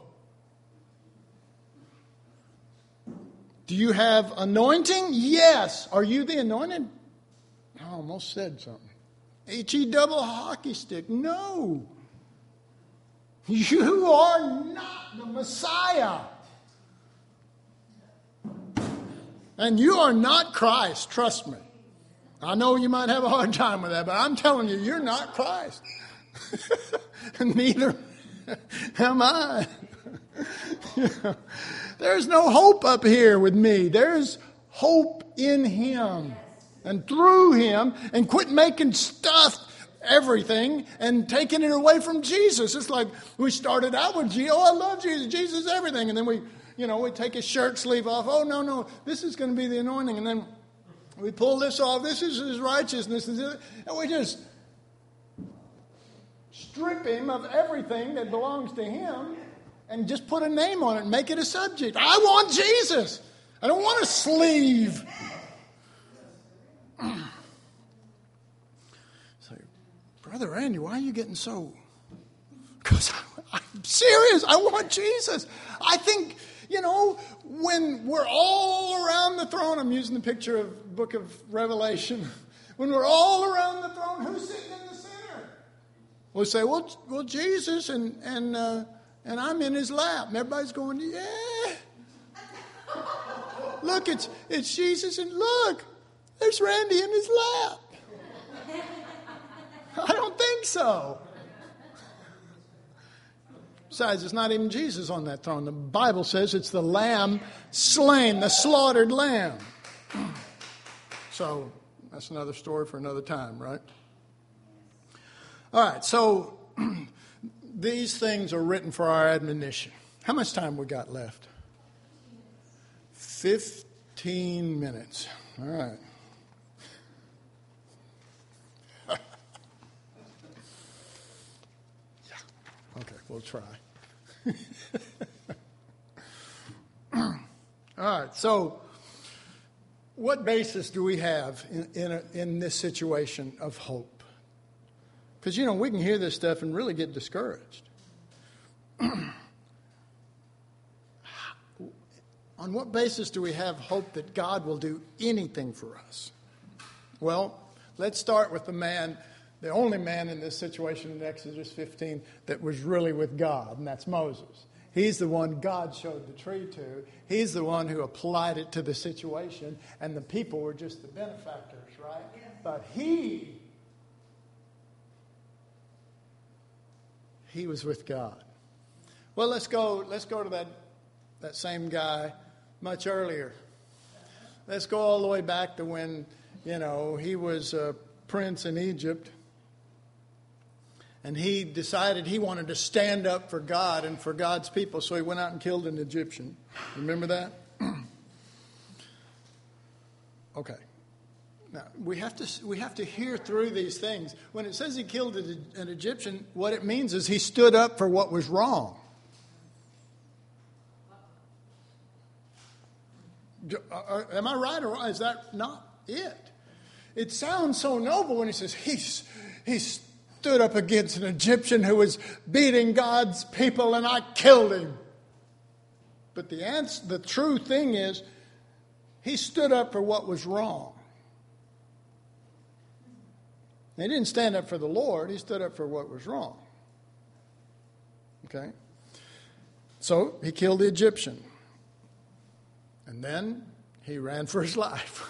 [SPEAKER 1] Do you have anointing? Yes. Are you the anointed? I almost said something. H E double hockey stick. No. You are not the Messiah. And you are not Christ, trust me. I know you might have a hard time with that, but I'm telling you, you're not Christ. Neither am I. You know, there's no hope up here with me. There's hope in him and through him, and quit making stuff everything and taking it away from Jesus. It's like we started out with, oh, I love Jesus. Jesus is everything. And then we, you know, we take his shirt sleeve off. Oh, no, no, this is going to be the anointing. And then we pull this off. This is his righteousness. And we just strip him of everything that belongs to him and just put a name on it and make it a subject. I want Jesus. I don't want a sleeve. So, Brother Randy, why are you getting so... Because I'm serious. I want Jesus. I think, you know, when we're all around the throne, I'm using the picture of the book of Revelation. When we're all around the throne, who's sitting in the center? We'll say, well, well Jesus, and and uh, and I'm in his lap. And everybody's going, yeah. Look, it's it's Jesus, and look, there's Randy in his lap. I don't think so. Besides, it's not even Jesus on that throne. The Bible says it's the lamb slain, the slaughtered lamb. So that's another story for another time, right? All right, so these things are written for our admonition. How much time we got left? Fifteen minutes. All right. Yeah. Okay, we'll try. All right, so what basis do we have in in, a, in this situation of hope? Because, you know, we can hear this stuff and really get discouraged. On what basis do we have hope that God will do anything for us? Well, let's start with the man, the only man in this situation in Exodus fifteen that was really with God, and that's Moses. He's the one God showed the tree to. He's the one who applied it to the situation, and the people were just the benefactors, right? Yes. But he, he was with God. Well, let's go. Let's go to that that same guy much earlier. Let's go all the way back to when, you know, he was a prince in Egypt. And he decided he wanted to stand up for God and for God's people, so he went out and killed an Egyptian. Remember that? Okay. Now, we have to we have to hear through these things. When it says he killed an Egyptian, what it means is he stood up for what was wrong. Am I right, or is that not it? It sounds so noble when he says he's he's stood up against an Egyptian who was beating God's people, and I killed him. But the answer, the true thing is, he stood up for what was wrong. He didn't stand up for the Lord. He stood up for what was wrong. Okay? So he killed the Egyptian. And then he ran for his life.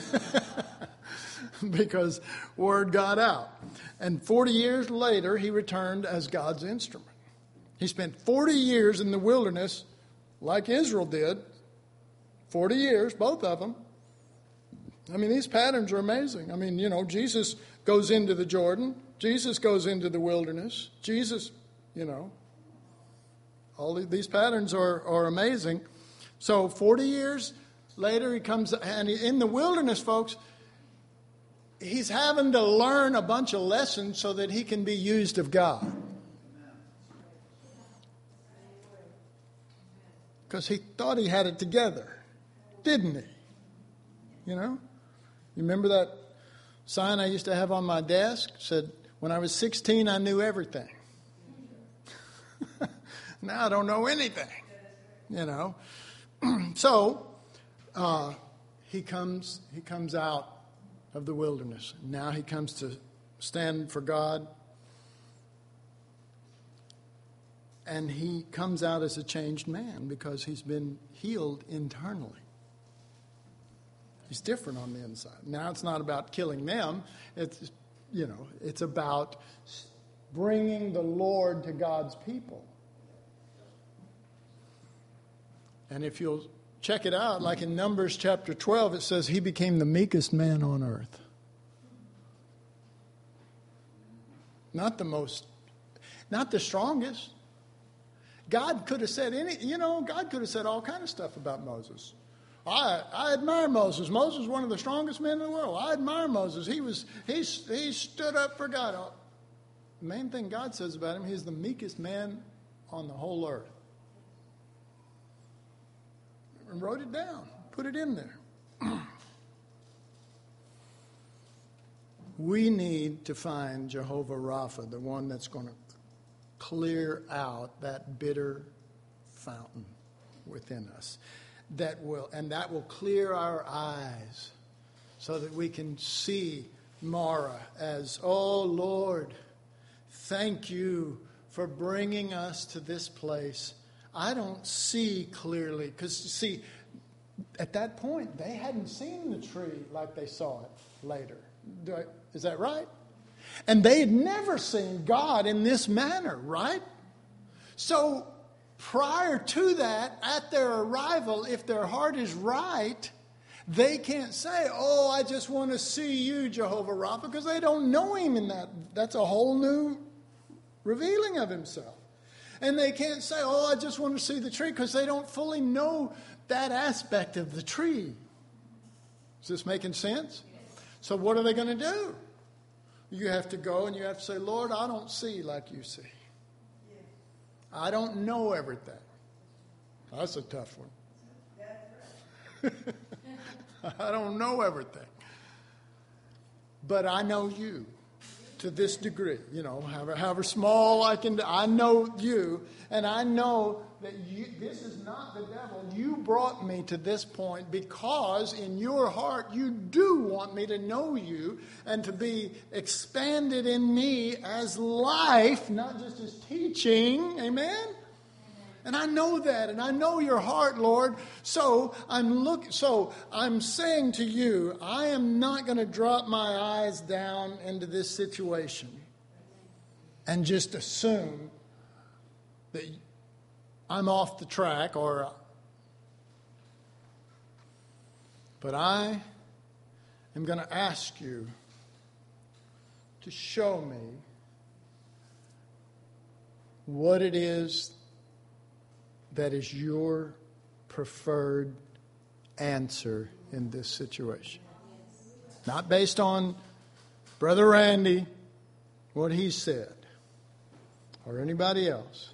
[SPEAKER 1] Because word got out. And forty years later, he returned as God's instrument. He spent forty years in the wilderness, like Israel did. forty years, both of them. I mean, these patterns are amazing. I mean, you know, Jesus goes into the Jordan. Jesus goes into the wilderness. Jesus, you know, all these patterns are, are amazing. So forty years later, he comes, and in the wilderness, folks, he's having to learn a bunch of lessons so that he can be used of God. Because he thought he had it together, didn't he? You know? You remember that sign I used to have on my desk? It said, when I was sixteen, I knew everything. Now I don't know anything. You know? So, uh, he comes, he comes out of the wilderness. Now he comes to stand for God. And he comes out as a changed man because he's been healed internally. He's different on the inside. Now it's not about killing them. It's, you know, it's about bringing the Lord to God's people. And if you'll check it out, like in Numbers chapter twelve, it says he became the meekest man on earth. Not the most, not the strongest. God could have said any, you know, God could have said all kind of stuff about Moses. I, I admire Moses. Moses was one of the strongest men in the world. I admire Moses. He was he he stood up for God. The main thing God says about him, he's the meekest man on the whole earth. And wrote it down, put it in there. We need to find Jehovah Rapha, the one that's going to clear out that bitter fountain within us. That will, and that will clear our eyes so that we can see Mara as, oh Lord, thank you for bringing us to this place. I don't see clearly, because see, at that point, they hadn't seen the tree like they saw it later. Do I, is that right? And they had never seen God in this manner, right? So prior to that, at their arrival, if their heart is right, they can't say, oh, I just want to see you, Jehovah Rapha, because they don't know him in that. That's a whole new revealing of himself. And they can't say, oh, I just want to see the tree, because they don't fully know that aspect of the tree. Is this making sense? So what are they going to do? You have to go and you have to say, Lord, I don't see like you see. I don't know everything. That's a tough one. I don't know everything. But I know you to this degree. You know, however, however small I can, I know you. And I know that you, this is not the devil. You brought me to this point because in your heart you do want me to know you and to be expanded in me as life, not just as teaching. Amen? And I know that, and I know your heart, Lord. So I'm look. So I'm saying to you, I am not going to drop my eyes down into this situation and just assume that I'm off the track, or. But I am going to ask you to show me what it is that is your preferred answer in this situation. Not based on Brother Randy, what he said, or anybody else.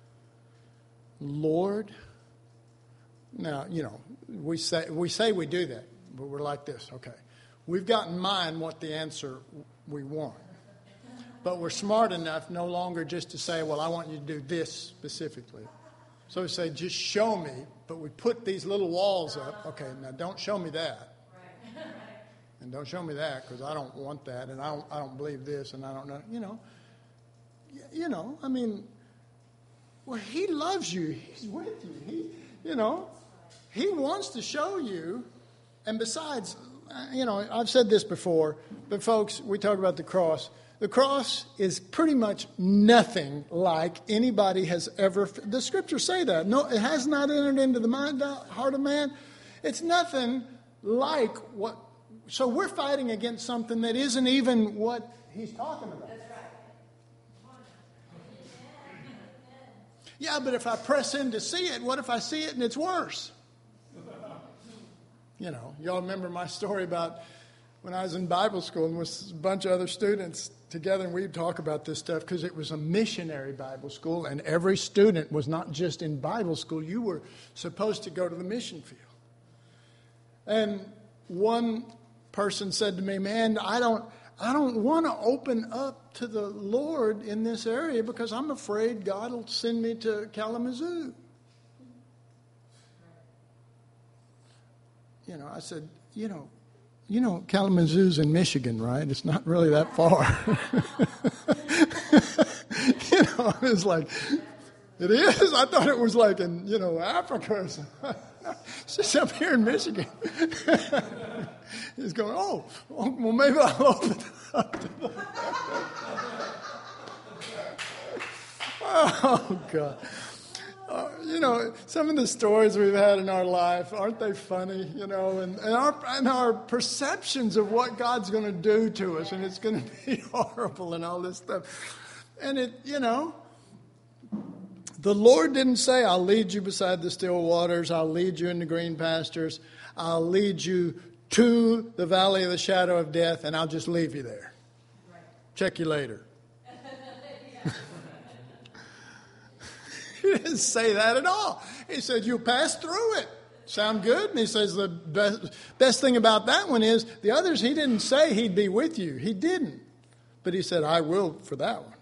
[SPEAKER 1] Lord, now, you know, we say we say we do that, but we're like this, okay. We've got in mind what the answer we want. But we're smart enough no longer just to say, well, I want you to do this specifically. So we say, just show me, but we put these little walls up. Okay, now don't show me that. And don't show me that, because I don't want that, and I don't I don't believe this, and I don't know. You know, you know, I mean, well, he loves you. He's with you. He, you know, he wants to show you. And besides, you know, I've said this before, but folks, we talk about the cross. The cross is pretty much nothing like anybody has ever. The scriptures say that. No, it has not entered into the mind, heart of man. It's nothing like what. So we're fighting against something that isn't even what he's talking about. That's right. Yeah, but if I press in to see it, what if I see it and it's worse? You know, y'all remember my story about when I was in Bible school and with a bunch of other students together, and we'd talk about this stuff because it was a missionary Bible school, and every student was not just in Bible school. You were supposed to go to the mission field. And one person said to me, man, I don't I don't want to open up to the Lord in this area because I'm afraid God will send me to Kalamazoo. You know, I said, you know, You know, Kalamazoo's in Michigan, right? It's not really that far. You know, it's like, it is. I thought it was like in, you know, Africa or something. It's just up here in Michigan. He's going, oh, well, maybe I'll open it up to the... Oh, God. Uh, you know, some of the stories we've had in our life, aren't they funny? You know, and, and, our, and our perceptions of what God's going to do to us, and it's going to be horrible and all this stuff. And it, you know, the Lord didn't say, I'll lead you beside the still waters, I'll lead you into green pastures, I'll lead you to the valley of the shadow of death, and I'll just leave you there. Right. Check you later. He didn't say that at all. He said, you'll pass through it. Sound good? And he says the best, best thing about that one is the others, he didn't say he'd be with you. He didn't. But he said, I will for that one.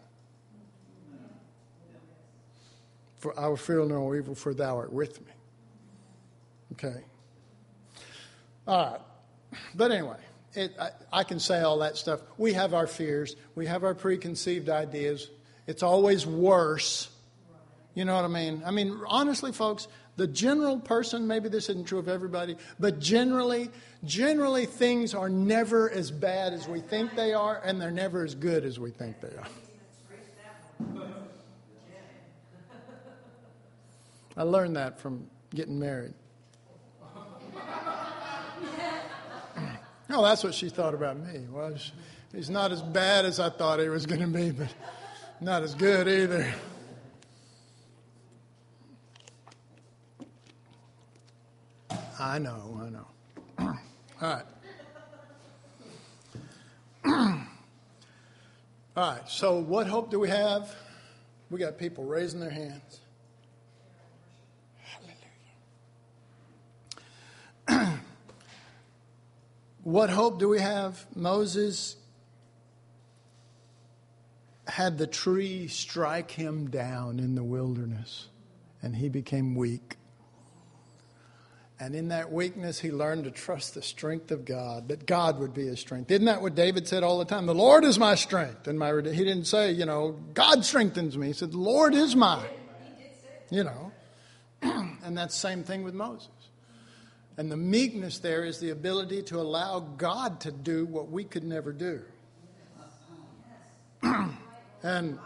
[SPEAKER 1] For I will fear no evil, for thou art with me. Okay. All right. But anyway, it, I, I can say all that stuff. We have our fears. We have our preconceived ideas. It's always worse. You know what I mean? I mean, honestly, folks, the general person, maybe this isn't true of everybody, but generally, generally things are never as bad as we think they are, and they're never as good as we think they are. I learned that from getting married. Oh, that's what she thought about me. Well, he's not as bad as I thought he was going to be, but not as good either. I know, I know. All right. All right, so what hope do we have? We got people raising their hands. Hallelujah. What hope do we have? Moses had the tree strike him down in the wilderness, and he became weak. And in that weakness, he learned to trust the strength of God, that God would be his strength. Isn't that what David said all the time? The Lord is my strength. And my, he didn't say, you know, God strengthens me. He said, the Lord is mine. You know. And that's the same thing with Moses. And the meekness there is the ability to allow God to do what we could never do. and...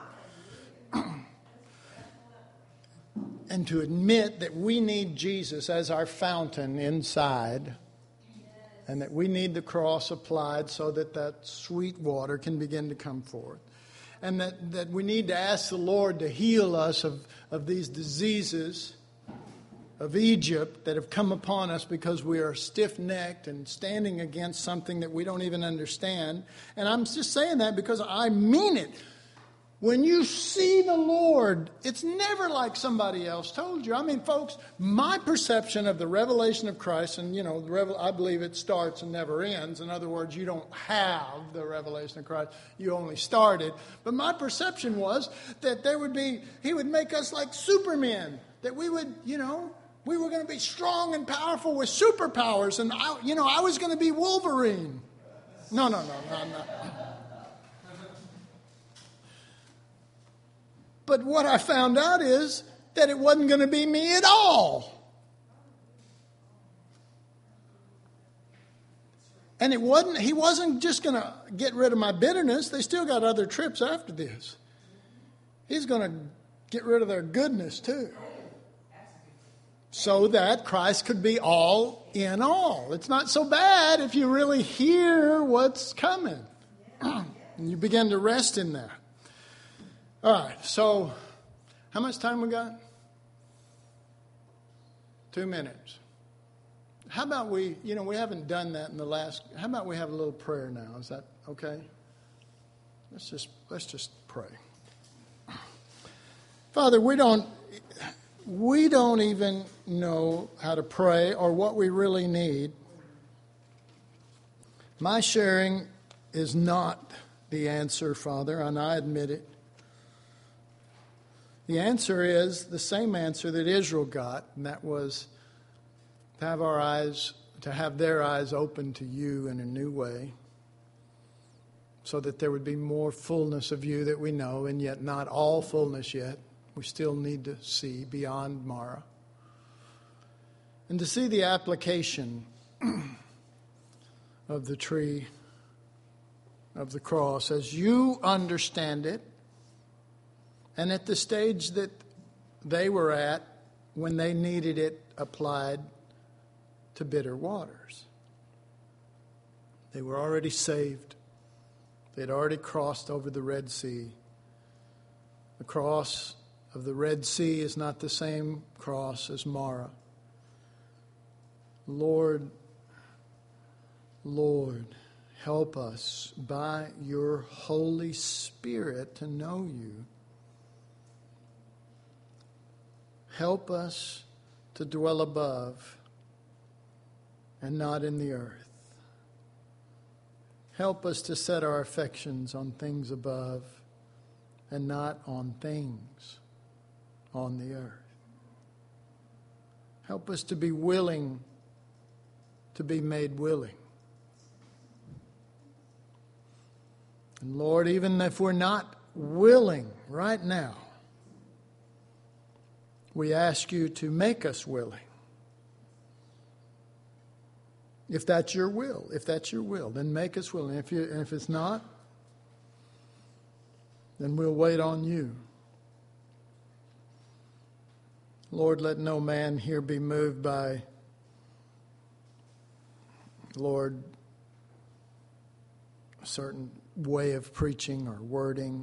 [SPEAKER 1] And to admit that we need Jesus as our fountain inside. And that we need the cross applied so that that sweet water can begin to come forth. And that, that we need to ask the Lord to heal us of, of these diseases of Egypt that have come upon us because we are stiff-necked and standing against something that we don't even understand. And I'm just saying that because I mean it. When you see the Lord, it's never like somebody else told you. I mean, folks, my perception of the revelation of Christ, and, you know, the revel- I believe it starts and never ends. In other words, you don't have the revelation of Christ. You only started. But my perception was that there would be, he would make us like supermen, that we would, you know, we were going to be strong and powerful with superpowers. And, I, you know, I was going to be Wolverine. No, no, no, no, no. But what I found out is that it wasn't going to be me at all. And it wasn't, he wasn't just going to get rid of my bitterness. They still got other trips after this. He's going to get rid of their goodness too. So that Christ could be all in all. It's not so bad if you really hear what's coming. And you begin to rest in that. All right, so how much time we got? Two minutes. How about we, you know, we haven't done that in the last, how about we have a little prayer now? Is that okay? Let's just, let's just pray. Father, we don't, we don't even know how to pray or what we really need. My sharing is not the answer, Father, and I admit it. The answer is the same answer that Israel got, and that was to have our eyes, to have their eyes open to you in a new way, so that there would be more fullness of you that we know, and yet not all fullness yet. We still need to see beyond Mara. And to see the application of the tree of the cross as you understand it. And at the stage that they were at, when they needed it applied to bitter waters. They were already saved. They had already crossed over the Red Sea. The cross of the Red Sea is not the same cross as Marah. Lord, Lord, help us by your Holy Spirit to know you. Help us to dwell above and not in the earth. Help us to set our affections on things above and not on things on the earth. Help us to be willing to be made willing. And Lord, even if we're not willing right now, we ask you to make us willing. If that's your will, if that's your will, then make us willing. If you, and if it's not, then we'll wait on you. Lord, let no man here be moved by, Lord, a certain way of preaching or wording.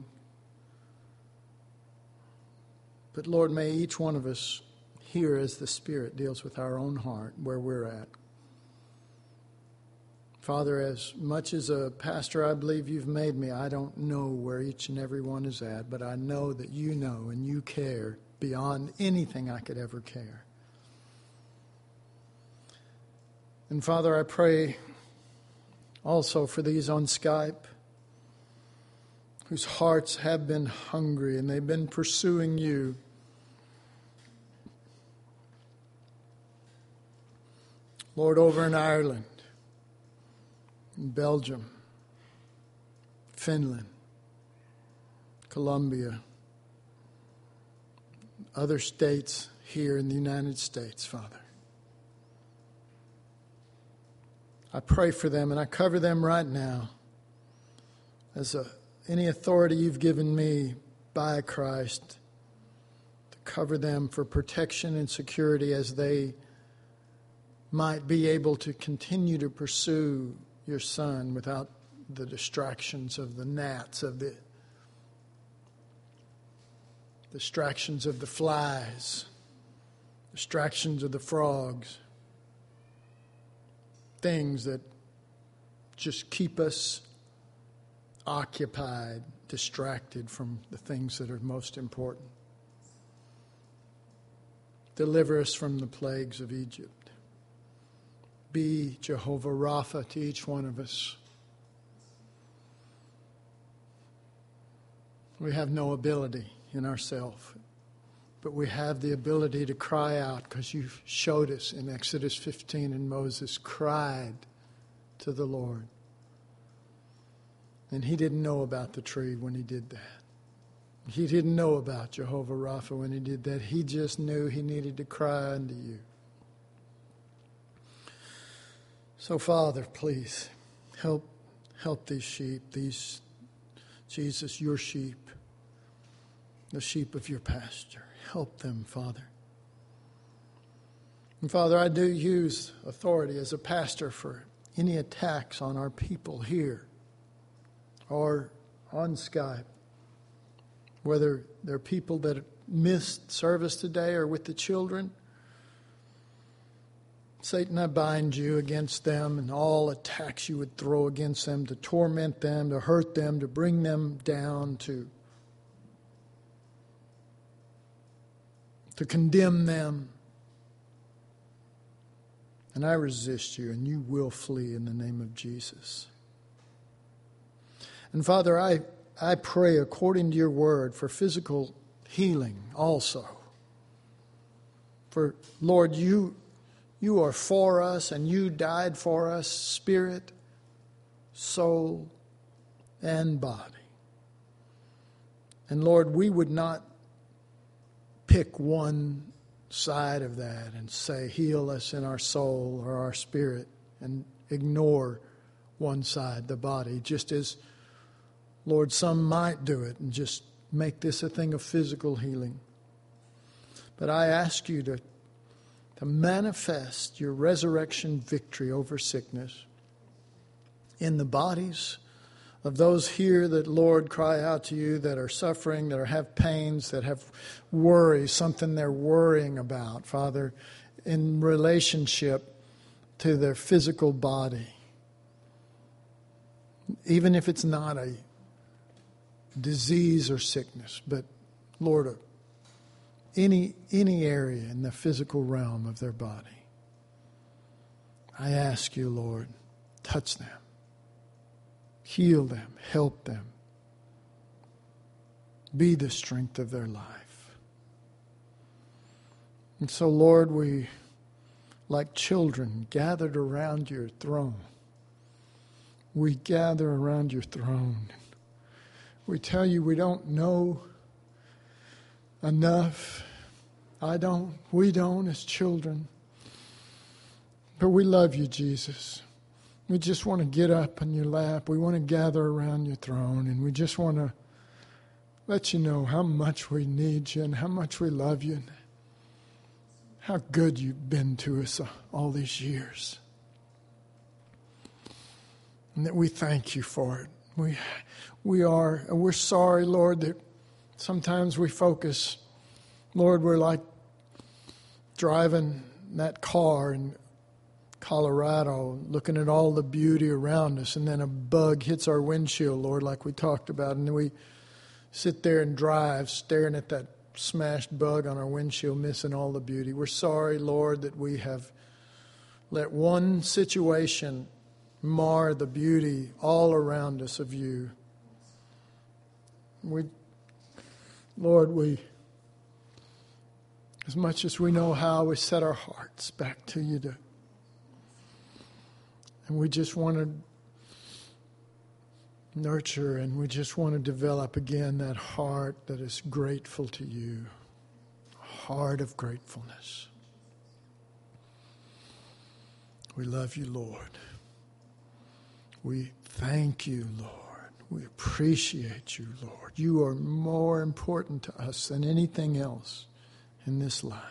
[SPEAKER 1] But Lord, may each one of us hear as the Spirit deals with our own heart where we're at. Father, as much as a pastor I believe you've made me, I don't know where each and every one is at, but I know that you know and you care beyond anything I could ever care. And Father, I pray also for these on Skype whose hearts have been hungry and they've been pursuing you. Lord, over in Ireland, in Belgium, Finland, Colombia, other states here in the United States, Father. I pray for them and I cover them right now as a, any authority you've given me by Christ to cover them for protection and security as they might be able to continue to pursue your Son without the distractions of the gnats, of the distractions of the flies, distractions of the frogs, things that just keep us occupied, distracted from the things that are most important. Deliver us from the plagues of Egypt. Be Jehovah Rapha to each one of us. We have no ability in ourselves, but we have the ability to cry out because you showed us in Exodus fifteen, and Moses cried to the Lord. And he didn't know about the tree when he did that. He didn't know about Jehovah Rapha when he did that. He just knew he needed to cry unto you. So, Father, please help help these sheep, these, Jesus, your sheep, the sheep of your pasture. Help them, Father. And Father, I do use authority as a pastor for any attacks on our people here or on Skype, whether they're people that missed service today or with the children. Satan, I bind you against them and all attacks you would throw against them to torment them, to hurt them, to bring them down, to, to condemn them. And I resist you, and you will flee in the name of Jesus. And Father, I, I pray according to your word for physical healing also. For, Lord, you... You are for us, and you died for us, spirit, soul, and body. And Lord, we would not pick one side of that and say, heal us in our soul or our spirit, and ignore one side, the body, just as, Lord, some might do it and just make this a thing of physical healing. But I ask you to, to manifest your resurrection victory over sickness in the bodies of those here that, Lord, cry out to you, that are suffering, that are, have pains, that have worry, something they're worrying about, Father, in relationship to their physical body. Even if it's not a disease or sickness, but, Lord, any, any area in the physical realm of their body. I ask you, Lord, touch them. Heal them, help them. Be the strength of their life. And so, Lord, we, like children, gathered around your throne. We gather around your throne. We tell you we don't know enough. I don't, we don't as children. But we love you, Jesus. We just want to get up in your lap. We want to gather around your throne. And we just want to let you know how much we need you and how much we love you and how good you've been to us all these years. And that we thank you for it. We, we are, we're sorry, Lord, that sometimes we focus. Lord, we're like driving that car and Colorado, looking at all the beauty around us, and then a bug hits our windshield, Lord, like we talked about, and then we sit there and drive, staring at that smashed bug on our windshield, missing all the beauty. We're sorry, Lord, that we have let one situation mar the beauty all around us of you. We, Lord, we, as much as we know how, we set our hearts back to you to And we just want to nurture and we just want to develop again that heart that is grateful to you. A heart of gratefulness. We love you, Lord. We thank you, Lord. We appreciate you, Lord. You are more important to us than anything else in this life.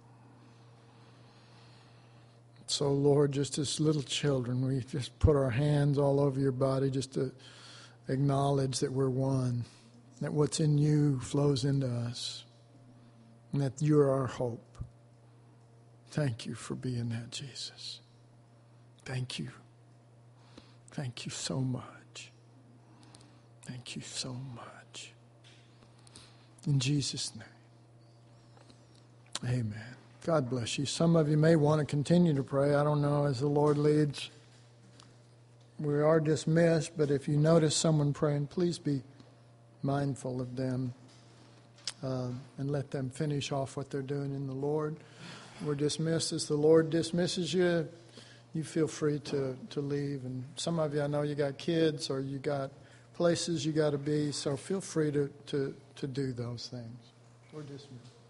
[SPEAKER 1] So, Lord, just as little children, we just put our hands all over your body just to acknowledge that we're one, that what's in you flows into us, and that you're our hope. Thank you for being that, Jesus. Thank you. Thank you so much. Thank you so much. In Jesus' name, amen. God bless you. Some of you may want to continue to pray. I don't know, as the Lord leads. We are dismissed, but if you notice someone praying, please be mindful of them uh, and let them finish off what they're doing in the Lord. We're dismissed. As the Lord dismisses you, you feel free to, to leave. And some of you, I know you got kids or you got places you got to be, so feel free to, to, to do those things. We're dismissed.